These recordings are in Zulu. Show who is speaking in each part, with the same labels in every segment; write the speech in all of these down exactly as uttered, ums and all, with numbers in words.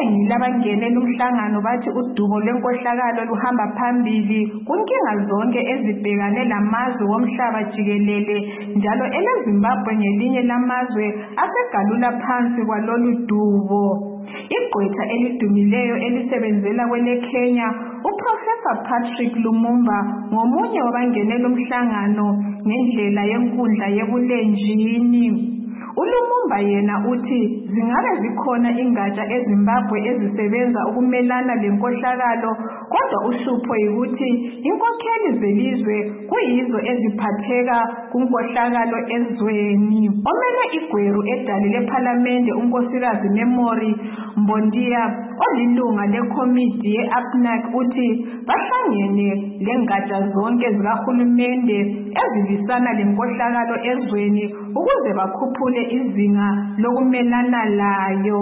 Speaker 1: Iningi labangenela umhlangano bathi udumo lwenkohlakalo luhamba phambili kunkinga zonke ezibhekane lamazwe womhlaba jikelele njalo eleZimbabwe ngelinye lamazwe asegalula phansi kwalolu dubo. Igqwetha elidumileyo elisebenzela kwele Kenya uProfessor Patrick Lumumba ngomunye wabangenela umhlangano ngendlela yenkundla yebulenjini. uLumumba yena uthi zingabe zikhona ingatsha eZimbabwe ezisebenza ukumelana lenkohlakalo kodwa uhlupho ukuthi inkokheli zelizwe kuyizo eziphatheka kunkohlakalo ezweni. Omele igweru edali leParliament unkosikazi Memory Mbondiya olilunga lekomiti ye-APNAC uthi bahlangene lengatsha zonke zikahulumende ezilisana lenkohlakalo ezweni ukuze bakhuphule izinga lokumelana layo.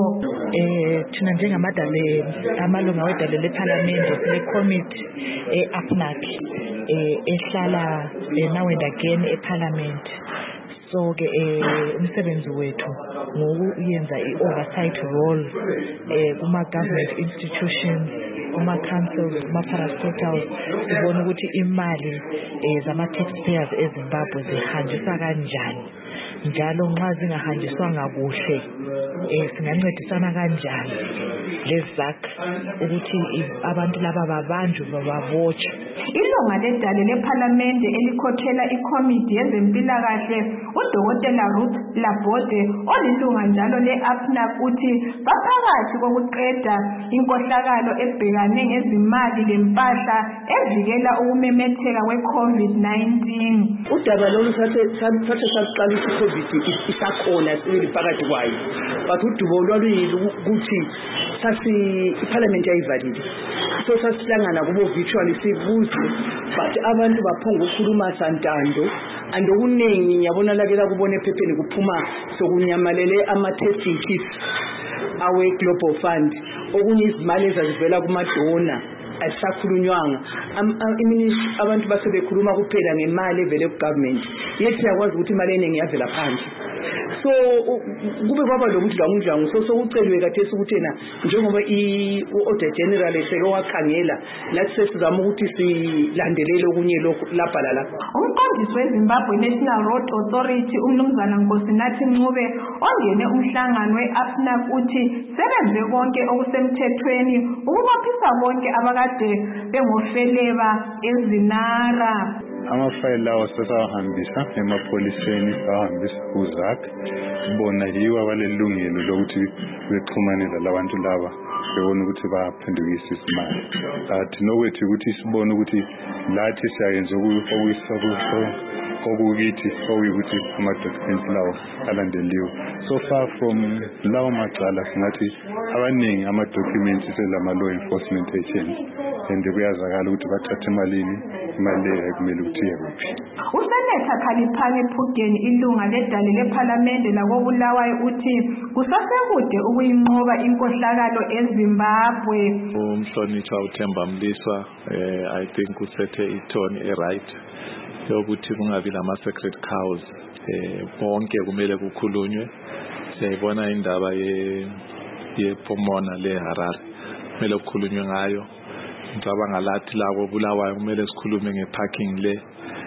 Speaker 2: Eh thina njengamadale amalunga wedale leParliament lekomiti e-APNAC eh ehlala now and again eParliament. So ke umsebenzi wethu ngokuyenza i-oversight role eh kuma government institutions, kuma councils, kuma parastatals sibona ukuthi imali zama taxpayers eZimbabwe zihanjiswa kanjani njalo nxa zingahanjiswanga kuhle eh singancedisana kanjani lezak ukuthi abantu laba babanjwe babotshwe.
Speaker 1: Ilunga ledale leParliament elikhokhela ikomiti yezempilakahle uDokotela Ruth Labode olilunga njalo le-APNAC uthi baphakathi kokuqeda inkohlakalo ebhekane ngezimali lempahla evikela ukumemetheka kwe-COVID nineteen.
Speaker 3: Udaba lolu sathe sathe saqalisa iCovid isakhona sibili phakathi kwayo. But udubo lwaluyile ukuthi sasi iParliament yayivalile. So sasihlangana kubo virtually sibuze but abantu baphonga ukukhuluma santando and okuningi ngiyabona lakela kubona ephepheni kuphuma sokunyamalele ama testing kits awe Global Fund okunye izimali ezazivela kuma donor asakhulunywanga abantu basebekhuluma kuphela ngemali evele ku government yethi yakwazi ukuthi imali eningi yavela phansi. So kube kwaba lokudla ngudlangu so sokucelwe kathesi ukuthi na njengoba i-Auditor General eseke wakhangela lathi sesizama ukuthi silandelele okunye lokho lapha la lapha.
Speaker 1: Umqondisi weZimbabwe National Road Authority umnumzana Nkosinathi Ncube ongene umhlangano we-APNAC uthi sebenze konke okusemthethweni ukubaphisa bonke abakade bengofeleba ezinara.
Speaker 4: Amafayili lawo sesawahambisa emapholiseni sawahambisa kuZAC bona yiwo abalelungelo lokuthi bexhumanele labantu laba bebona ukuthi baphendukisa isimali. But nokuthi ukuthi sibone ukuthi lathi siyayenza okuyisoko okukithi okuyukuthi ama-documents lawo alandeliwe. So far from lawo macala singathi abaningi ama-documents selama law enforcement agents and kuyazakala ukuthi bathathe imalini imali ekumele ukuthi yekuphi.
Speaker 1: Usenetha Khaliphane Phugeni ilunga ledale leParliament lakobulawayo uthi kusasekude ukuyinqoba inkohlakalo eZimbabwe.
Speaker 5: Umhlonishwa uThemba Mliswa eh I think usethe itone eright yokuthi kungabi lama sacred cows eh bonke kumele kukhulunywe. Siyayibona indaba ye yePomona le Harare kumele kukhulunywe ngayo. Ngicabanga lathi labo bulawayo kumele sikhulume ngeparking le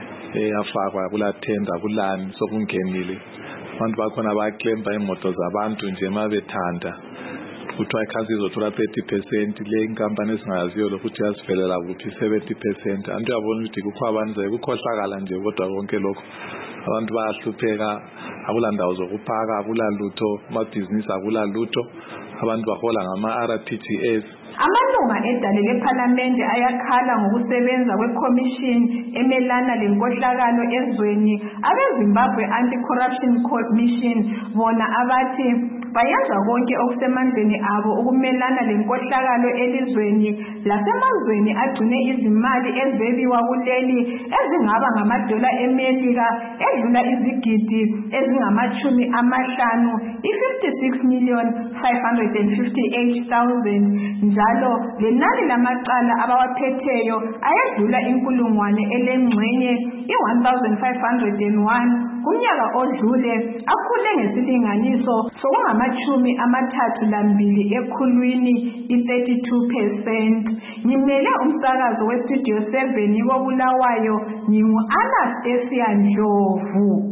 Speaker 5: eyafakwa kula tender kulani sokungenile abantu bakhona bayaclaima imoto zabantu nje mabethanda kuthiwa ikhansi izothola thirty percent le inkampani esingayaziyo lokuthi yasivelela kuphi seventy percent antu yabona ukuthi kukho abanze kukhohlakala nje kodwa konke lokho abantu bayahlupheka akula ndawo zokuphaka akula lutho amabhizinisi akula lutho abantu bahola ngama R T G S.
Speaker 1: Amalunga edale leParliament ayakhala ngokusebenza kweCommission emelana lenkohlakalo ezweni abeZimbabwe Anti-Corruption Commission bona abathi bayenza konke okusemandleni abo ukumelana lenkohlakalo elizweni lasemazweni agcine izimali ezebiwa kuleli ezingaba ngamadola eMelika edlula izigidi ezingamachumi amahlanu i-fifty-six million five hundred fifty-eight thousand njalo lenani lamacala abawaphetheyo ayedlula inkulungwane elengxenye i-one thousand five hundred one unyaka odlule akhule ngesilinganiso sokungamachumi amathathu lambili ekhulwini i-thirty-two percent. Ngimele umsakazo we-Studio seven koBulawayo, ngingu-Anastasia Ndlovu.